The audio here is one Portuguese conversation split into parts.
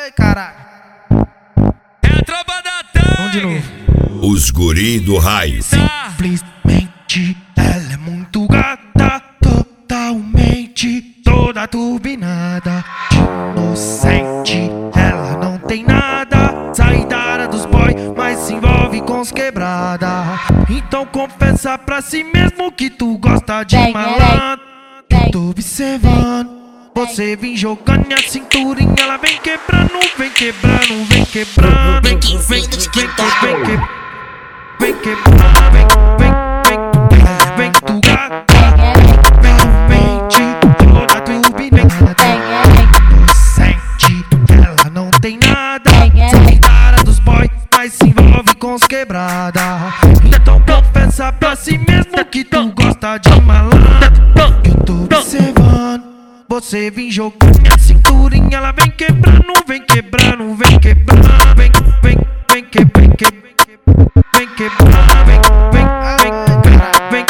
Ai, caralho. É a tropa da Vamos de Tangue. novo. Os guri do raio. Simplesmente ela é muito gata, totalmente toda turbinada. Inocente, ela não tem nada, sai da área dos boy, mas se envolve com os quebrada. Então confessa pra si mesmo que tu gosta de malandro. Eu tô observando você vem jogando a cinturinha, ela vem quebrando, vem quebrando, vem quebrando, vem quebrando, vem quebrando, vem tu gata, realmente toda turbinada. Inocente, ela não tem nada, sai da área dos boy, mas se envolve com os quebrada. Então confessa pra si mesmo que tu gosta de malandro. Eu tô observando você vem jogando a cinturinha, ela vem quebrando, vem quebrando, vem quebrando, vem quebrando, vem quebrando, vem.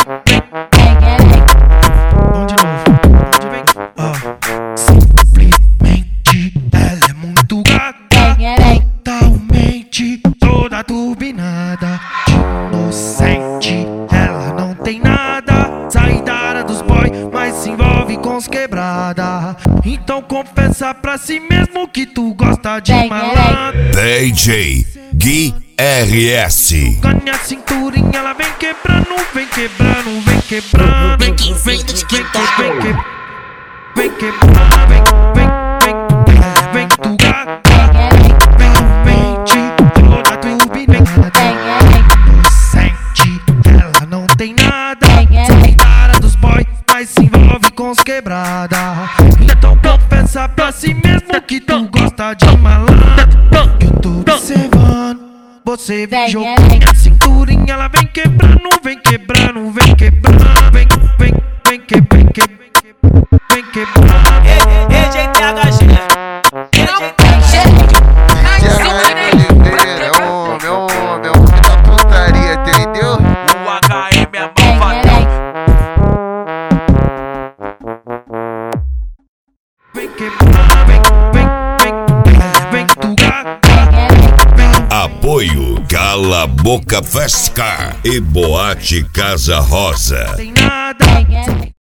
Vamos de novo. Simplesmente ela é muito gata, totalmente toda turbinada. Inocente, ela não tem nada, sai da área dos boy, mas se envolve com os quebrada. Então confessa pra si mesmo que tu gosta de malandro. DJ Gui RS. Ganha a cinturinha, ela vem quebrando, vem quebrando, vem quebrando, vem quebrando, vem tu gata, realmente toda turbinada. Inocente, ela não tem nada, sai da área dos boy, mas se envolve com os quebrada. Então confessa pra si mesmo que tu gosta de malandro. Eu tô observando você vem jogando a cinturinha, ela vem quebrando, vem quebrando, vem quebrando, vem quebrando. Meu filho da putaria, entendeu? O HM é malvadão. Vem quebrando, vem tu gata. Apoio Cala a Boca Festa e Boate Casa Rosa. Tem nada.